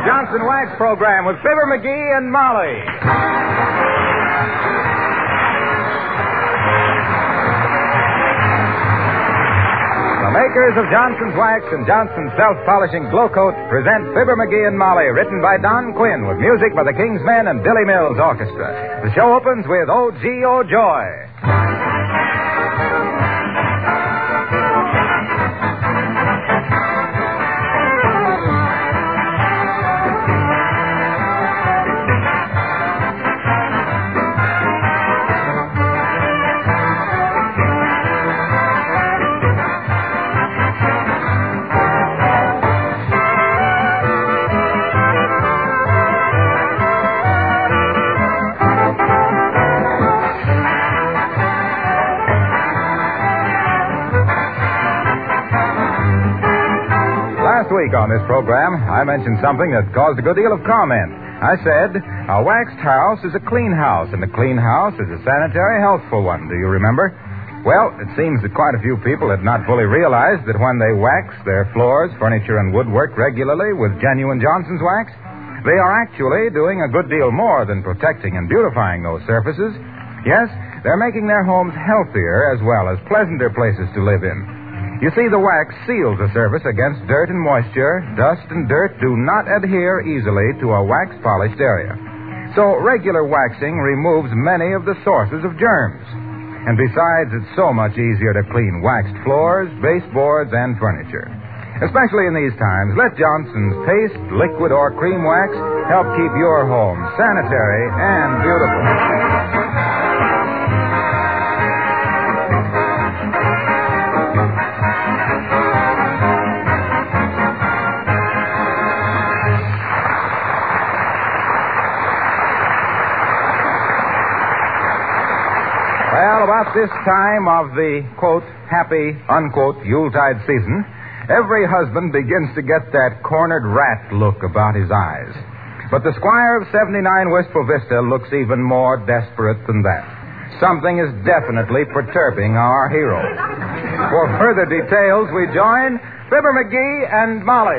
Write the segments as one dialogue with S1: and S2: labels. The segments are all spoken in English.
S1: Johnson Wax program with Fibber McGee and Molly. The makers of Johnson's Wax and Johnson's Self-Polishing Glow Coat present Fibber McGee and Molly, written by Don Quinn with music by the King's Men and Billy Mills Orchestra. The show opens with O G O Joy. Last week on this program, I mentioned something that caused a good deal of comment. I said, a waxed house is a clean house, and a clean house is a sanitary, healthful one. Do you remember? Well, it seems that quite a few people had not fully realized that when they wax their floors, furniture, and woodwork regularly with genuine Johnson's Wax, they are actually doing a good deal more than protecting and beautifying those surfaces. Yes, they're making their homes healthier as well as pleasanter places to live in. You see, the wax seals the surface against dirt and moisture. Dust and dirt do not adhere easily to a wax-polished area. So regular waxing removes many of the sources of germs. And besides, it's so much easier to clean waxed floors, baseboards, and furniture. Especially in these times, let Johnson's paste, liquid, or cream wax help keep your home sanitary and beautiful. Well, about this time of the, quote, happy, unquote, Yuletide season, every husband begins to get that cornered rat look about his eyes. But the Squire of 79 Wistful Vista looks even more desperate than that. Something is definitely perturbing our hero. For further details, we join Fibber McGee and Molly.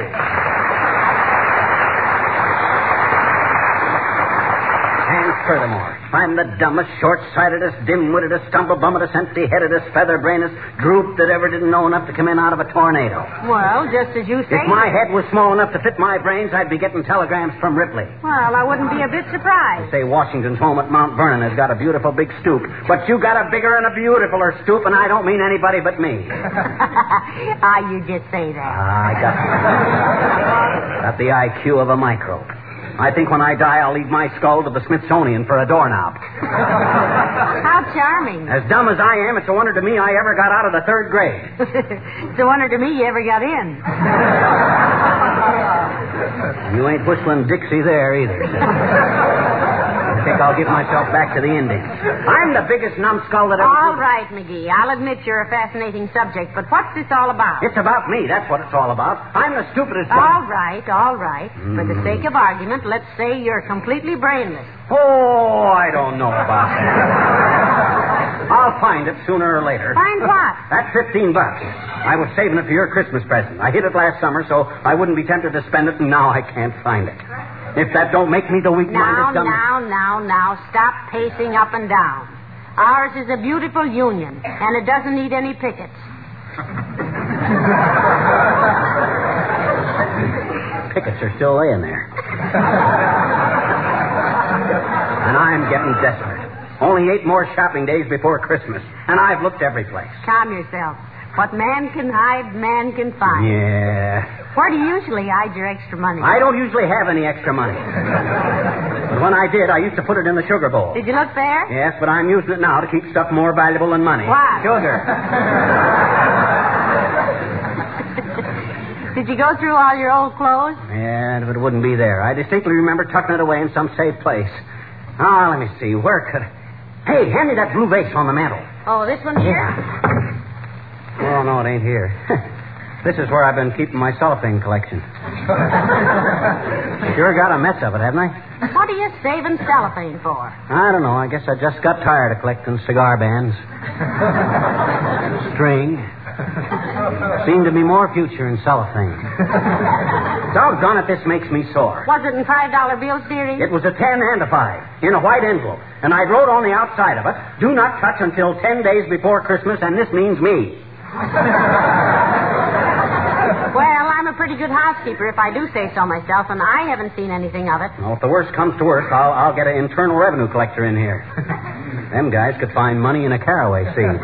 S2: And furthermore, I'm the dumbest, short-sightedest, dim-wittedest, stumble-bummetest, empty-headedest, feather-brainedest droop that ever didn't know enough to come in out of a tornado.
S3: Well, just as you say.
S2: If my head was small enough to fit my brains, I'd be getting telegrams from Ripley.
S3: Well, I wouldn't be a bit surprised.
S2: They say Washington's home at Mount Vernon has got a beautiful big stoop, but you got a bigger and a beautifuler stoop, and I don't mean anybody but me.
S3: You just say that.
S2: I got the IQ of a microbe. I think when I die, I'll leave my skull to the Smithsonian for a doorknob.
S3: How charming.
S2: As dumb as I am, it's a wonder to me I ever got out of the third grade.
S3: It's a wonder to me you ever got in.
S2: You ain't whistling Dixie there either. I think I'll give myself back to the Indians. I'm the biggest numbskull that ever...
S3: All right, McGee. I'll admit you're a fascinating subject, but what's this all about?
S2: It's about me. That's what it's all about. I'm the stupidest one.
S3: All right. For the sake of argument, let's say you're completely brainless.
S2: Oh, I don't know about that. I'll find it sooner or later.
S3: Find what?
S2: That's $15. I was saving it for your Christmas present. I hid it last summer, so I wouldn't be tempted to spend it, and now I can't find it. If that don't make me the weak-minded dumb...
S3: Now, stop pacing up and down. Ours is a beautiful union, and it doesn't need any pickets.
S2: Pickets are still laying there. And I'm getting desperate. Only 8 more shopping days before Christmas, and I've looked every place.
S3: Calm yourself. What man can hide, man can find.
S2: Yeah.
S3: Where do you usually hide your extra money?
S2: I don't usually have any extra money. But when I did, I used to put it in the sugar bowl.
S3: Did you look there?
S2: Yes, but I'm using it now to keep stuff more valuable than money.
S3: What?
S2: Sugar.
S3: Did you go through all your old clothes?
S2: Yeah, but it wouldn't be there. I distinctly remember tucking it away in some safe place. Oh, let me see. Where could... Hey, hand me that blue vase on the mantel.
S3: Oh, this one here?
S2: Yeah. Oh, no, it ain't here. This is where I've been keeping my cellophane collection. Sure got a mess of it, haven't I?
S3: What are you saving cellophane for?
S2: I don't know. I guess I just got tired of collecting cigar bands. String. Seemed to be more future in cellophane. Doggone it, this makes me sore.
S3: Was it in $5 bills, dearie?
S2: It was a 10 and a 5 in a white envelope. And I wrote on the outside of it, do not touch until 10 days before Christmas, and this means me.
S3: Well, I'm a pretty good housekeeper, if I do say so myself, and I haven't seen anything of it.
S2: Well, if the worst comes to worst, I'll get an internal revenue collector in here. Them guys could find money in a caraway seed.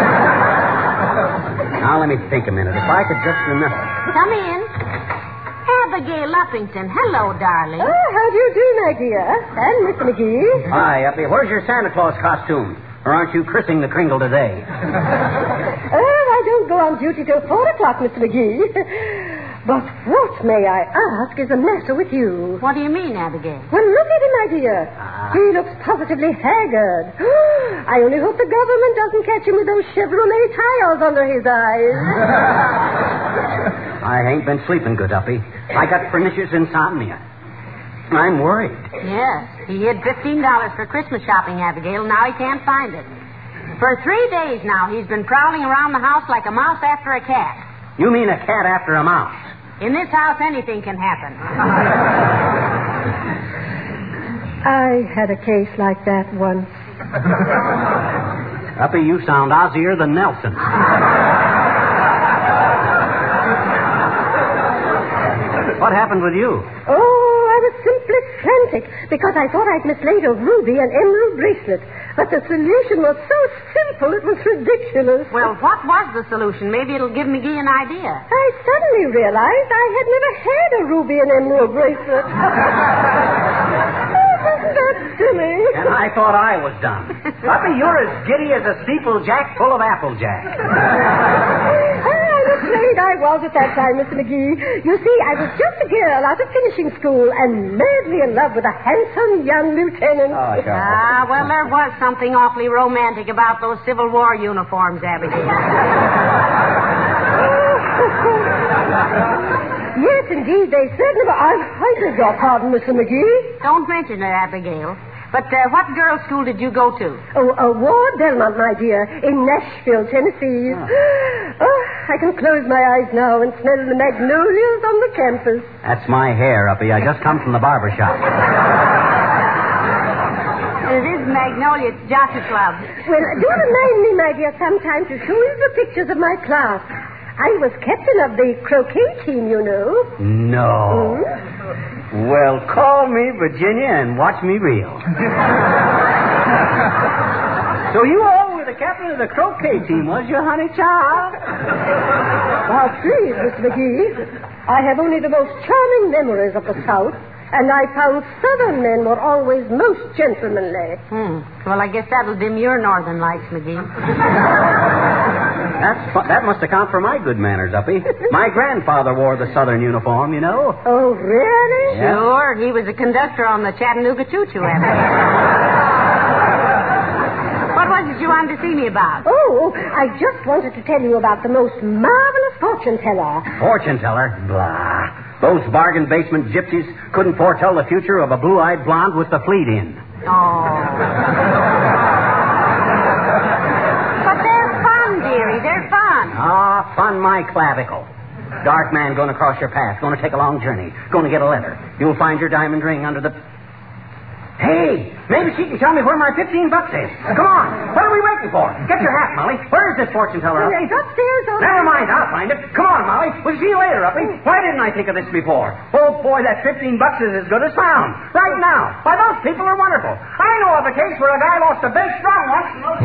S2: Now, let me think a minute. If I could just remember.
S3: Come in. Abigail Uppington. Hello, darling.
S4: Oh, how do you do, my dear? And Mr. McGee.
S2: Hi, Uppy. Where's your Santa Claus costume? Or aren't you christening the Kringle today?
S4: Oh, I don't go on duty till 4 o'clock, Mr. McGee. But what, may I ask, is the matter with you?
S3: What do you mean, Abigail?
S4: Well, look at him, my dear. He looks positively haggard. I only hope the government doesn't catch him with those Chevrolet tires under his eyes.
S2: I ain't been sleeping good, Uppy. I got pernicious insomnia. I'm worried.
S3: Yes. He hid $15 for Christmas shopping, Abigail. Now he can't find it. For 3 days now, he's been prowling around the house like a mouse after a cat.
S2: You mean a cat after a mouse?
S3: In this house, anything can happen.
S4: I had a case like that once.
S2: Uppy, you sound Ozzier than Nelson. What happened with you?
S4: Oh, I was simply frantic because I thought I'd mislaid a ruby and emerald bracelet. But the solution was so simple, it was ridiculous.
S3: Well, what was the solution? Maybe it'll give McGee an idea.
S4: I suddenly realized I had never had a ruby and emerald bracelet. Oh, isn't that silly?
S2: And I thought I was done. Uppy, you're as giddy as a steeplejack full of applejack.
S4: I'm afraid I was at that time, Mr. McGee. You see, I was just a girl out of finishing school and madly in love with a handsome young lieutenant.
S2: Oh, sure.
S3: Well, there was something awfully romantic about those Civil War uniforms, Abigail.
S4: Yes, indeed, they certainly were. I beg your pardon, Mr. McGee.
S3: Don't mention it, Abigail. But what girls' school did you go to?
S4: Oh, Ward Belmont, my dear, in Nashville, Tennessee. Oh, I can close my eyes now and smell the magnolias on the campus.
S2: That's my hair, Uppy. I just come from the barber shop.
S3: It is Magnolia Jockey Club.
S4: Well, do remind me, my dear, sometime to show you the pictures of my class. I was captain of the croquet team, you know.
S2: No.
S4: Hmm?
S2: Well, call me Virginia and watch me reel. So you all were the captain of the croquet team, was you, honey child?
S4: Now, please, Miss McGee, I have only the most charming memories of the South, and I found Southern men were always most gentlemanly.
S3: Well, I guess that'll dim your northern lights, McGee.
S2: That must account for my good manners, Uppy. My grandfather wore the Southern uniform, you know.
S4: Oh, really?
S2: Yeah.
S3: Sure. He was a conductor on the Chattanooga Choo-Choo, What was it you wanted to see me about?
S4: Oh, I just wanted to tell you about the most marvelous fortune teller.
S2: Fortune teller? Blah. Those bargain basement gypsies couldn't foretell the future of a blue-eyed blonde with the fleet in.
S3: Oh. But they're fun, dearie. They're fun.
S2: Ah, fun my clavicle. Dark man going across your path, going to take a long journey, going to get a letter. You'll find your diamond ring under the... Hey, maybe she can tell me where my $15 is. Come on. What are we waiting for? Get your hat, Molly. Where is this fortune teller?
S4: It's upstairs.
S2: Never mind, I'll find it. Come on, Molly. We'll see you later, Uppy. Why didn't I think of this before? Oh, boy, that $15 is as good as found. Right now. Why, those people are wonderful. I know of a case where a guy lost a big strong once.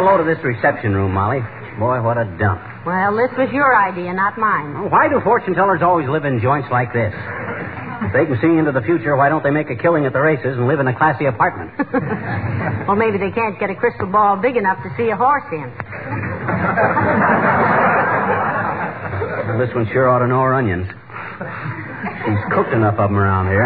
S2: hello to this reception room, Molly. Boy, what a dump.
S3: Well, this was your idea, not mine.
S2: Well, why do fortune tellers always live in joints like this? If they can see into the future, why don't they make a killing at the races and live in a classy apartment?
S3: Well, maybe they can't get a crystal ball big enough to see a horse in.
S2: Well, this one sure ought to know her onions. She's cooked enough of them around here.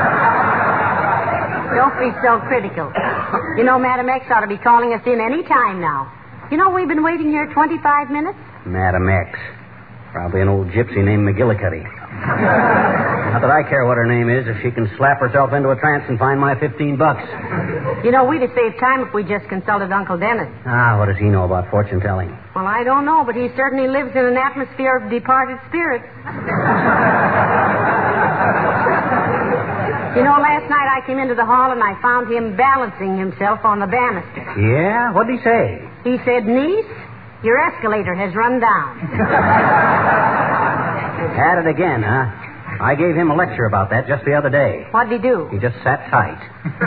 S3: Don't be so critical. You know, Madam X ought to be calling us in any time now. You know, we've been waiting here 25 minutes.
S2: Madam X. Probably an old gypsy named McGillicuddy. Not that I care what her name is, if she can slap herself into a trance and find my $15.
S3: You know, we'd have saved time if we just consulted Uncle Dennis.
S2: Ah, what does he know about fortune telling?
S3: Well, I don't know, but he certainly lives in an atmosphere of departed spirits. You know, last night I came into the hall and I found him balancing himself on the banister.
S2: Yeah? What'd he say?
S3: He said, "Niece, your escalator has run down."
S2: Had it again, huh? I gave him a lecture about that just the other day.
S3: What'd he do?
S2: He just sat tight.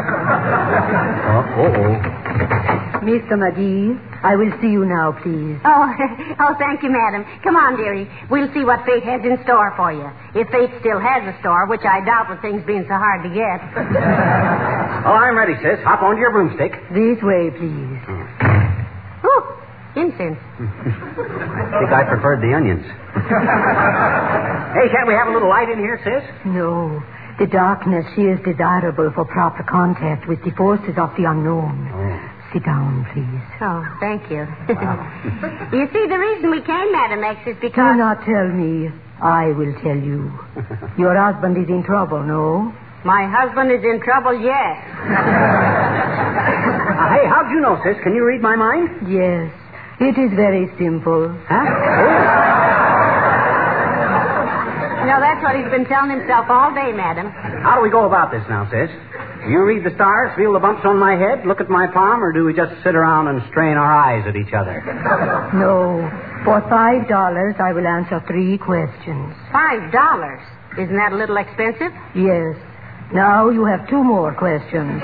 S4: Mr. McGee, I will see you now, please.
S3: Oh, thank you, madam. Come on, dearie. We'll see what fate has in store for you. If fate still has a store, which I doubt with things being so hard to get.
S2: Oh, I'm ready, sis. Hop onto your broomstick.
S4: This way, please.
S3: Ooh, incense.
S2: I think I preferred the onions. Hey, can't we have a little light in here, sis?
S4: No. The darkness, she is desirable for proper contact with the forces of the unknown.
S2: Oh.
S4: Sit down, please.
S3: Oh, thank you. You see, the reason we came, Madam X, is because...
S4: Do not tell me. I will tell you. Your husband is in trouble, no?
S3: My husband is in trouble, yes.
S2: Hey, how'd you know, sis? Can you read my mind?
S4: Yes. It is very simple.
S2: Huh?
S3: You know, that's what he's been telling himself all day, madam.
S2: How do we go about this now, sis? Do you read the stars, feel the bumps on my head, look at my palm, or do we just sit around and strain our eyes at each other?
S4: No. For $5, I will answer 3 questions.
S3: $5? Isn't that a little expensive?
S4: Yes. Now you have 2 more questions.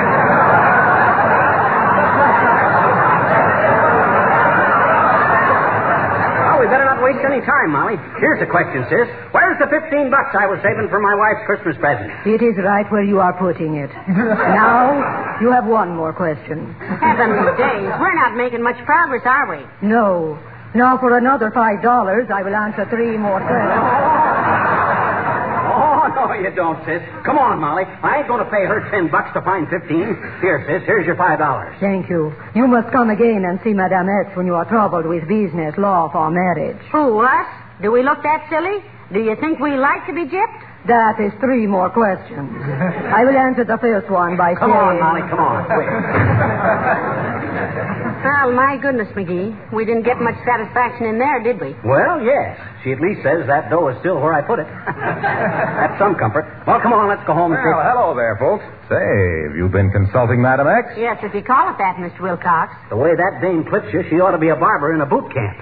S2: We better not waste any time, Molly. Here's the question, sis. Where's the $15 I was saving for my wife's Christmas present?
S4: It is right where you are putting it. Now, you have 1 more question.
S3: Heavenly days. We're not making much progress, are we?
S4: No. Now, for another $5, I will answer 3 more questions.
S2: Oh, no, you don't, sis. Come on, Molly. I ain't going to pay her $10 to find 15. Here, sis, here's your $5.
S4: Thank you. You must come again and see Madame X when you are troubled with business, love, or marriage.
S3: Who, us? Do we look that silly? Do you think we like to be gypped?
S4: That is 3 more questions. I will answer the first one by
S2: Come on, Molly, come on. Quick.
S3: Well, my goodness, McGee. We didn't get much satisfaction in there, did we?
S2: Well, yes. She at least says that dough is still where I put it. That's some comfort. Well, come on, let's go home and
S1: Well, hello there, folks. Say, have you been consulting Madam X?
S3: Yes, if you call it that, Mr. Wilcox.
S2: The way that dame clips you, she ought to be a barber in a boot camp.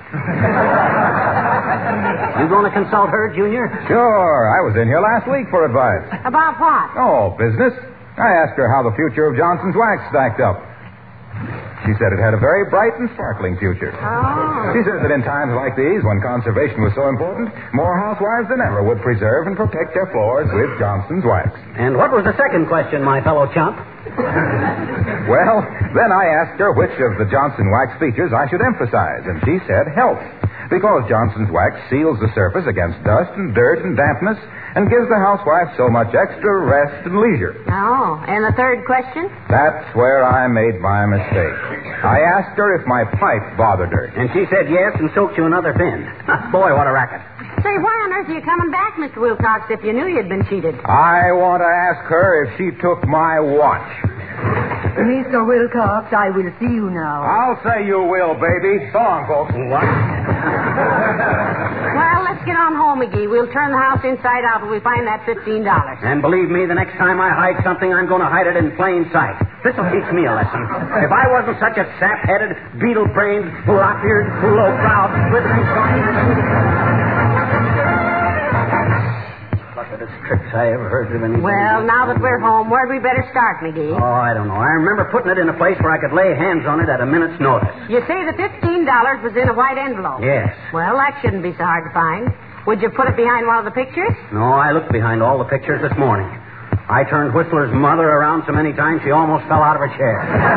S2: You going to consult her, Junior?
S1: Sure. I was in here last week for advice.
S3: About what?
S1: Oh, business. I asked her how the future of Johnson's Wax stacked up. She said it had a very bright and sparkling future.
S3: Oh.
S1: She said that in times like these, when conservation was so important, more housewives than ever would preserve and protect their floors with Johnson's Wax.
S2: And what was the second question, my fellow chump?
S1: Well, then I asked her which of the Johnson Wax features I should emphasize, and she said health. Because Johnson's Wax seals the surface against dust and dirt and dampness and gives the housewife so much extra rest and leisure.
S3: Oh, and the third question?
S1: That's where I made my mistake. I asked her if my pipe bothered her.
S2: And she said yes and soaked you another fin. Boy, what a racket.
S3: Say, why on earth are you coming back, Mr. Wilcox, if you knew you'd been cheated?
S1: I want to ask her if she took my watch.
S4: Mr. Wilcox, I will see you now.
S1: I'll say you will, baby. So long, folks.
S2: What?
S3: Well, let's get on home, McGee. We'll turn the house inside out when we find that $15.
S2: And believe me, the next time I hide something, I'm going to hide it in plain sight. This'll teach me a lesson. If I wasn't such a sap-headed, beetle-brained, lop-eared, low-browed, slithering... Look at this tricks I ever heard of anybody.
S3: Well, now that we're home, where'd we better start, McGee?
S2: Oh, I don't know. I remember putting it in a place where I could lay hands on it at a minute's notice.
S3: You say the $15 was in a white envelope.
S2: Yes.
S3: Well, that shouldn't be so hard to find. Would you put it behind one of the pictures?
S2: No, I looked behind all the pictures this morning. I turned Whistler's mother around so many times she almost fell out of her chair.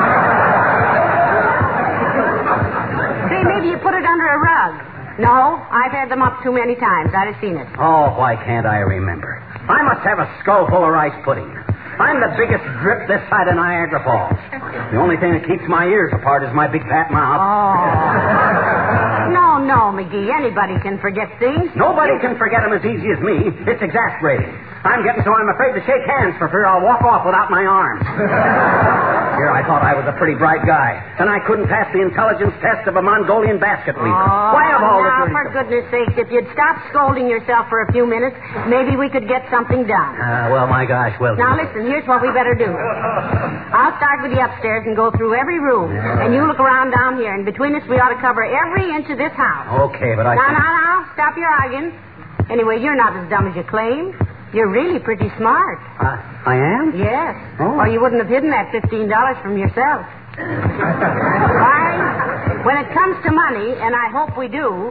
S3: Say, maybe you put it under a rug. No, I've had them up too many times. I'd have seen it.
S2: Oh, why can't I remember? I must have a skull full of rice pudding. I'm the biggest drip this side of Niagara Falls. The only thing that keeps my ears apart is my big fat mouth.
S3: Oh. No, McGee. Anybody can forget things.
S2: Nobody can forget them as easy as me. It's exasperating. I'm getting so I'm afraid to shake hands for fear I'll walk off without my arms. Here I thought I was a pretty bright guy, and I couldn't pass the intelligence test of a Mongolian basket weaver. Why of all
S3: now,
S2: the...
S3: for goodness sakes, if you'd stop scolding yourself for a few minutes, maybe we could get something done.
S2: Well, my gosh, well...
S3: Now, listen, here's what we better do. I'll start with the upstairs and go through every room, and you look around down here, and between us we ought to cover every inch of this house.
S2: Okay, but I...
S3: Now, stop your arguing. Anyway, you're not as dumb as you claim. You're really pretty smart.
S2: I am?
S3: Yes.
S2: Oh.
S3: Or you wouldn't have hidden that $15 from yourself. Why, when it comes to money, and I hope we do...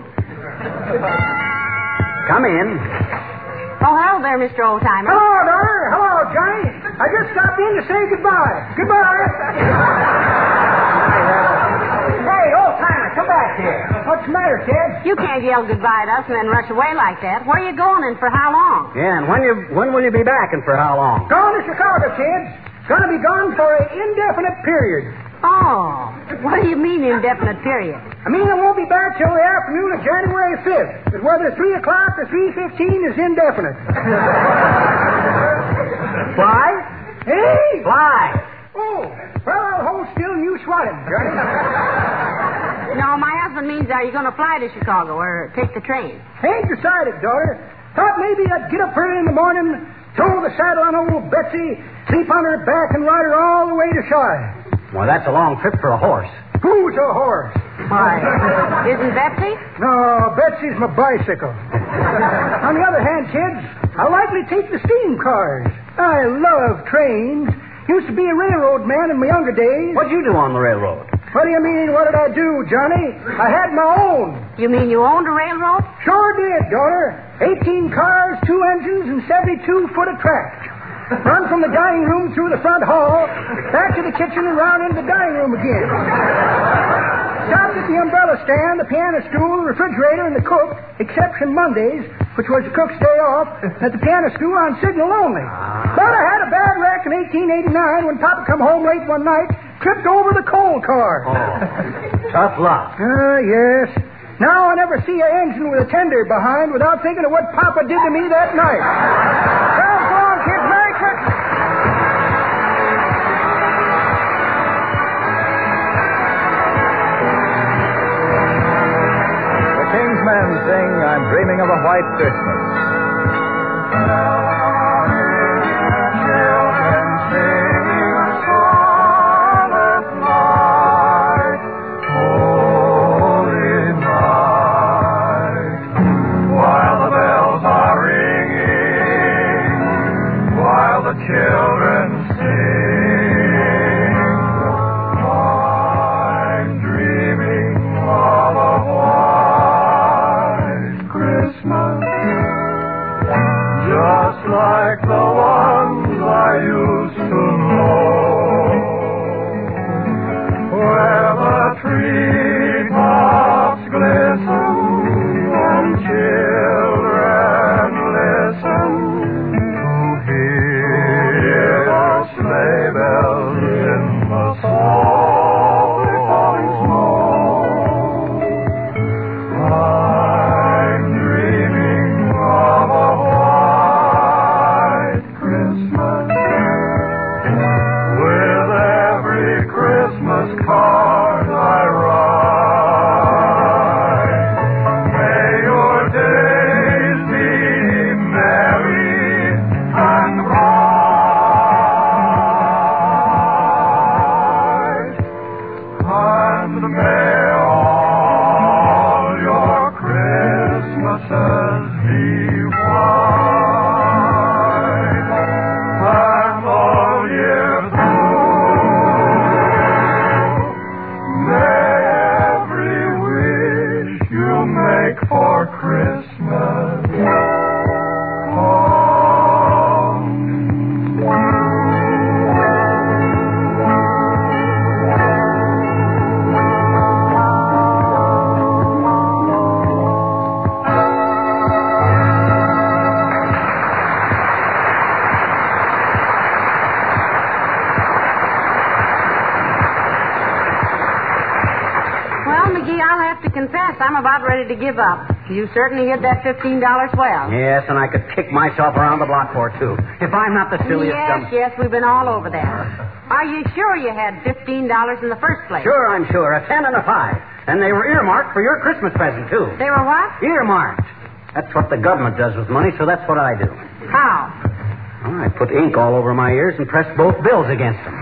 S2: Come in.
S3: Oh, hello there, Mr. Oldtimer.
S5: Hello, daughter. Hello, Johnny. I just stopped in to say goodbye. Goodbye. Hey, Oldtimer, come back here. What's the matter, kid?
S3: You can't yell goodbye at us and then rush away like that. Where are you going and for how long?
S2: Yeah, and when will you be back and for how long?
S5: Gone to Chicago, kids. Gonna be gone for an indefinite period.
S3: Oh, what do you mean indefinite period?
S5: I mean, I won't be back till the afternoon of January 5th. But whether 3 o'clock or 3:15 is indefinite.
S2: Fly?
S5: Hey!
S2: Fly.
S5: Oh, well, I'll hold still and you swat him, Johnny.
S3: No, my husband means are you going to fly to Chicago or take the train?
S5: Ain't decided, daughter. Thought maybe I'd get up early in the morning, throw the saddle on old Betsy, sleep on her back, and ride her all the way to Chi.
S2: Well, that's a long trip for a horse.
S5: Who's a horse?
S3: Why, isn't Betsy?
S5: No, Betsy's my bicycle. On the other hand, kids, I'll likely take the steam cars. I love trains. Used to be a railroad man in my younger days.
S2: What'd you do on the railroad?
S5: What do you mean, what did I do, Johnny? I had my own.
S3: You mean you owned a railroad?
S5: Sure did, daughter. 18 cars, 2 engines, and 72 foot of track. Run from the dining room through the front hall, back to the kitchen and round into the dining room again. Stopped at the umbrella stand, the piano stool, the refrigerator, and the cook, exception Mondays, which was the cook's day off, at the piano stool on signal only. But I had a bad wreck in 1889 when Papa come home late one night, tripped over the coal car.
S2: Oh, tough luck.
S5: Yes. Now I never see an engine with a tender behind without thinking of what Papa did to me that night. Well, go on, kids. Merry Christmas.
S1: The Kingsmen sing I'm Dreaming of a White Christmas.
S6: Children sing, I'm dreaming of a white Christmas, just like the ones I used to know, where the treetops glisten and children listen to hear sleigh bells in the softly falling snow. I'm dreaming of a white Christmas.
S3: confess, I'm about ready to give up. You certainly hid that $15 well.
S2: Yes, and I could kick myself around the block for it, too. If I'm not the silliest
S3: Yes, we've been all over that. Are you sure you had $15 in the first place?
S2: Sure, I'm sure. A 10 and a 5. And they were earmarked for your Christmas present, too.
S3: They were what?
S2: Earmarked. That's what the government does with money, so that's what I do.
S3: How?
S2: Well, I put ink all over my ears and pressed both bills against them.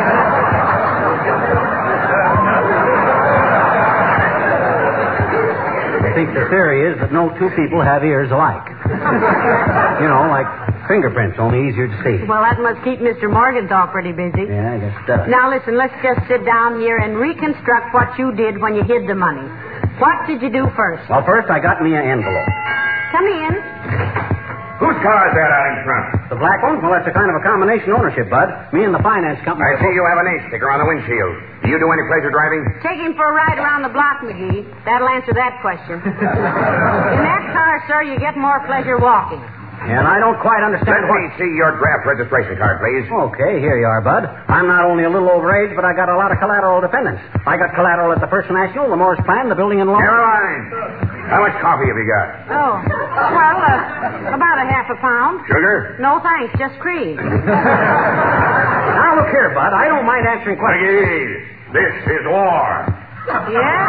S2: I think the theory is that no two people have ears alike. You know, like fingerprints, only easier to see.
S3: Well, that must keep Mr. Morgenthau pretty busy.
S2: Yeah, I guess it does.
S3: Now, listen, let's just sit down here and reconstruct what you did when you hid the money. What did you do first?
S2: Well, first I got me an envelope.
S3: Come in.
S1: Whose car is that out in front?
S2: The black one? Well, that's a kind of a combination ownership, Bud. Me and the finance company.
S1: I see you have an ace sticker on the windshield. Do you do any pleasure driving?
S3: Take him for a ride around the block, McGee. That'll answer that question. In that car, sir, you get more pleasure walking.
S2: And I don't quite understand
S1: Let me see your draft registration card, please.
S2: Okay, here you are, Bud. I'm not only a little overage, but I got a lot of collateral dependents. I got collateral at the First National, the Morris Plan, the building and loan.
S1: Never mind. How much coffee have you got?
S3: Oh, well, about a half a pound.
S1: Sugar?
S3: No, thanks, just cream.
S2: Now, look here, Bud. I don't mind answering questions.
S1: McGee, this is war.
S3: Yeah.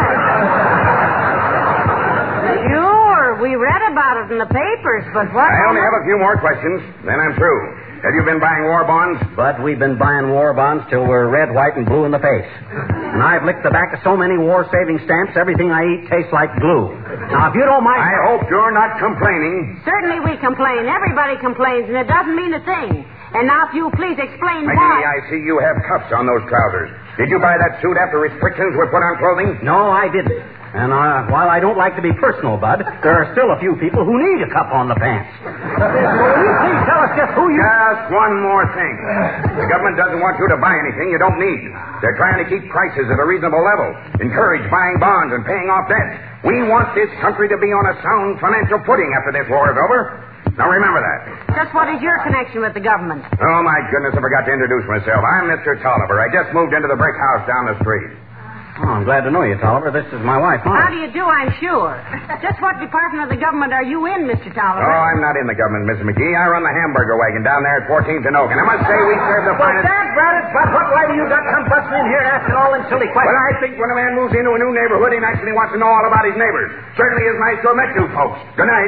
S3: Sure, we read about it in the papers, but what...
S1: I only have a few more questions, then I'm through. Have you been buying war bonds?
S2: But we've been buying war bonds till we're red, white, and blue in the face. And I've licked the back of so many war-saving stamps, everything I eat tastes like glue. Now, if you don't mind...
S1: I hope you're not complaining.
S3: Certainly we complain. Everybody complains, and it doesn't mean a thing. And now, if you please explain
S1: McGee,
S3: why...
S1: I see you have cuffs on those trousers. Did you buy that suit after restrictions were put on clothing?
S2: No, I didn't. And while I don't like to be personal, Bud, there are still a few people who need a cuff on the pants. Will you please tell us just who you...
S1: Just one more thing. The government doesn't want you to buy anything you don't need. They're trying to keep prices at a reasonable level, encourage buying bonds and paying off debts. We want this country to be on a sound financial footing after this war is over. Now, remember that.
S3: Just what is your connection with the government?
S1: Oh, my goodness, I forgot to introduce myself. I'm Mr. Tolliver. I just moved into the brick house down the street.
S2: Oh, I'm glad to know you, Tolliver. This is my wife, Molly.
S3: How do you do, I'm sure. Just what department of the government are you in, Mr. Tolliver?
S1: Oh, I'm not in the government, Mrs. McGee. I run the hamburger wagon down there at 14th and Oak. And I must say we serve the finest...
S2: Why do you got come busting in here asking all them silly questions?
S1: Well, I think when a man moves into a new neighborhood, he naturally wants to know all about his neighbors. Certainly is nice to have met you folks. Good night.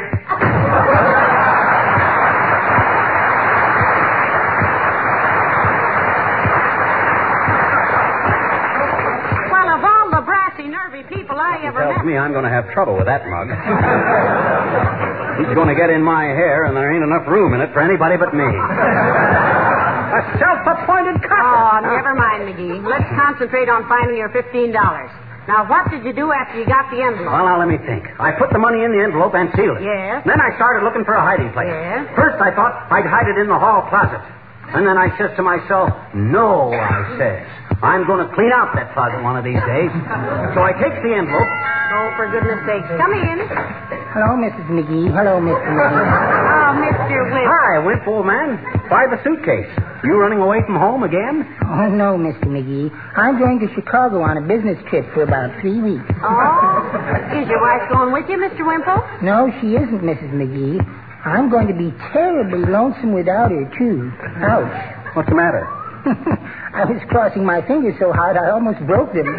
S3: Well, of all the brassy, nervy people I ever
S2: Tells
S3: met...
S2: me I'm going to have trouble with that mug. He's going to get in my hair, and there ain't enough room in it for anybody but me. A self-appointed cop.
S3: Oh, never mind, McGee. Let's concentrate on finding your $15. Now, what did you do after you got the envelope?
S2: Well, now, let me think. I put the money in the envelope and sealed it.
S3: Yes.
S2: Then I started looking for a hiding place.
S3: Yes.
S2: First, I thought I'd hide it in the hall closet. And then I says to myself, no, I says. I'm going to clean out that closet one of these days. So I takes the envelope.
S3: Oh, for goodness sakes. Come in.
S5: Hello, Mrs. McGee. Hello, Mr. McGee.
S3: Oh, Mr. Wimp.
S2: Hi, Wimp, old man. Why the suitcase? You running away from home again?
S5: Oh, no, Mr. McGee. I'm going to Chicago on a business trip for about 3 weeks.
S3: Oh? Is your wife going with you, Mr. Wimple?
S5: No, she isn't, Mrs. McGee. I'm going to be terribly lonesome without her, too. Ouch.
S2: What's the matter?
S5: I was crossing my fingers so hard I almost broke them.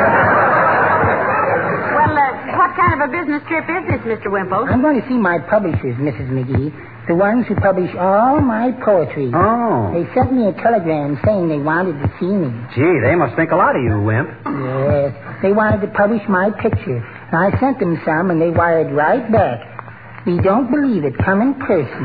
S3: Well, what kind of a business trip is this, Mr. Wimple?
S5: I'm going to see my publishers, Mrs. McGee. The ones who publish all my poetry.
S2: Oh.
S5: They sent me a telegram saying they wanted to see me.
S2: Gee, they must think a lot of you, Wimp.
S5: Yes. They wanted to publish my picture. And I sent them some, and they wired right back. We don't believe it. Come in person.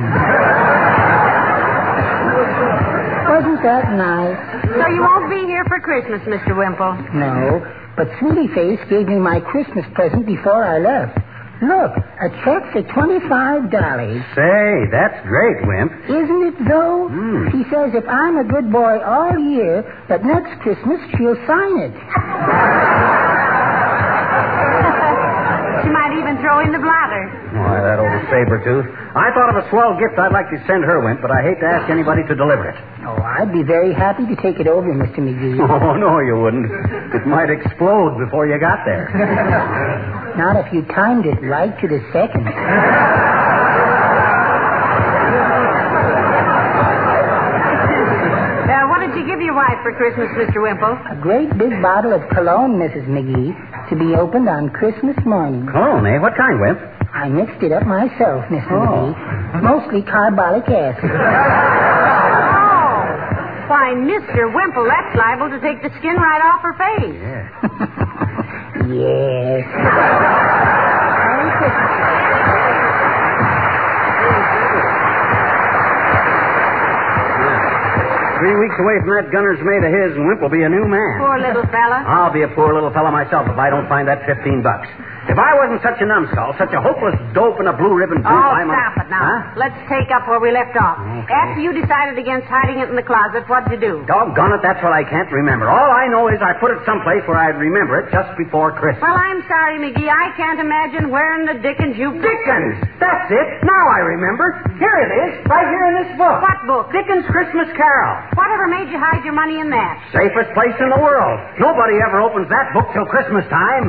S5: Wasn't that nice?
S3: So you won't be here for Christmas, Mr. Wimple?
S5: No, but Sweetie Face gave me my Christmas present before I left. Look, a check for $25.
S2: Say, that's great, Wimp.
S5: Isn't it, though? She says if I'm a good boy all year, that next Christmas she'll sign it.
S3: She might even throw in the bladder.
S2: Oh, I That old saber-tooth. I thought of a swell gift I'd like to send her, Wimp, but I hate to ask anybody to deliver it.
S7: Oh, I'd be very happy to take it over, Mr. McGee.
S2: Oh, no, you wouldn't. It might explode before you got there.
S7: Not if you timed it right to the second.
S3: What did you give your wife for Christmas, Mr. Wimple?
S7: A great big bottle of cologne, Mrs. McGee, to be opened on Christmas morning.
S2: Cologne, eh? What kind, Wimp?
S7: I mixed it up myself, Mr. McGee. Mostly carbolic acid.
S3: Oh, why, Mr. Wimple, that's liable to take the skin right off her face.
S2: Yeah.
S7: Yes.
S2: 3 weeks away from that gunner's mate of his, and Wimp will be a new man.
S3: Poor little fella.
S2: I'll be a poor little fella myself if I don't find that $15. If I wasn't such a numbskull, such a hopeless dope in a blue ribbon boot,
S3: Stop it now.
S2: Huh?
S3: Let's take up where we left off.
S2: Okay.
S3: After you decided against hiding it in the closet, what'd you do?
S2: Doggone it, that's what I can't remember. All I know is I put it someplace where I'd remember it just before Christmas.
S3: Well, I'm sorry, McGee. I can't imagine where in the dickens you...
S2: Dickens! That's it! Now I remember. Here it is, right here in this book.
S3: What book?
S2: Dickens' Christmas Carol.
S3: Whatever made you hide your money in that?
S2: Safest place in the world. Nobody ever opens that book till Christmas time.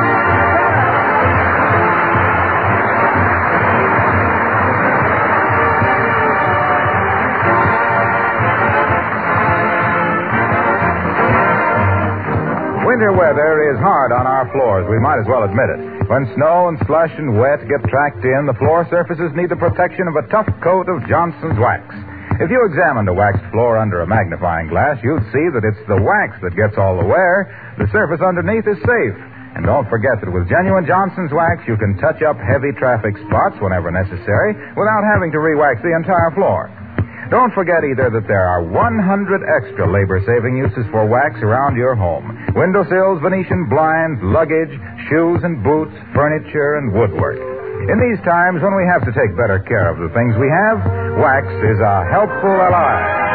S1: Winter weather is hard on our floors. We might as well admit it. When snow and slush and wet get tracked in, the floor surfaces need the protection of a tough coat of Johnson's wax. If you examined a waxed floor under a magnifying glass, you'd see that it's the wax that gets all the wear. The surface underneath is safe. And don't forget that with genuine Johnson's wax, you can touch up heavy traffic spots whenever necessary without having to re-wax the entire floor. Don't forget either that there are 100 extra labor-saving uses for wax around your home. Windowsills, Venetian blinds, luggage, shoes and boots, furniture and woodwork. In these times when we have to take better care of the things we have, wax is a helpful ally.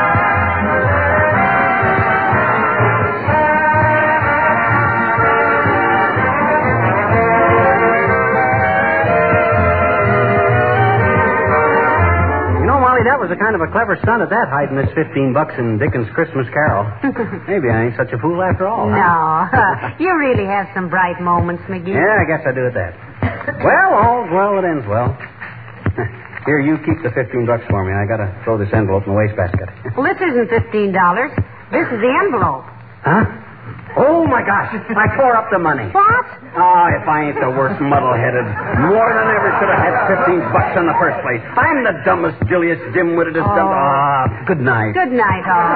S2: That was a kind of a clever stunt at that, hiding this $15 in Dickens' Christmas Carol. Maybe I ain't such a fool after all.
S3: No. You really have some bright moments, McGee.
S2: Yeah, I guess I do at that. Well, all's well that ends well. Here, you keep the $15 for me. I gotta throw this envelope in the wastebasket.
S3: Well, this isn't $15. This is the envelope.
S2: Huh? Oh, my gosh. I tore up the money.
S3: What?
S2: Oh, if I ain't the worst muddle-headed. More than ever should have had $15 in the first place. I'm the dumbest, dilliest, dim-wittedest dumb... good night.
S3: Good night, all.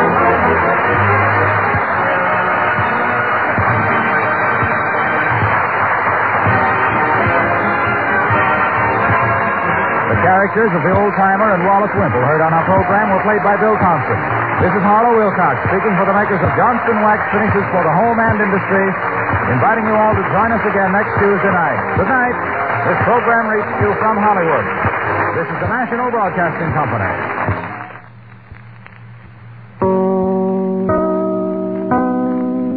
S1: The characters of the old-timer and Wallace Wimple heard on our program were played by Bill Thompson. This is Harlow Wilcox speaking for the makers of Johnston Wax Finishes for the home and industry, inviting you all to join us again next Tuesday night. Good night. This program reached you from Hollywood. This is the National Broadcasting Company.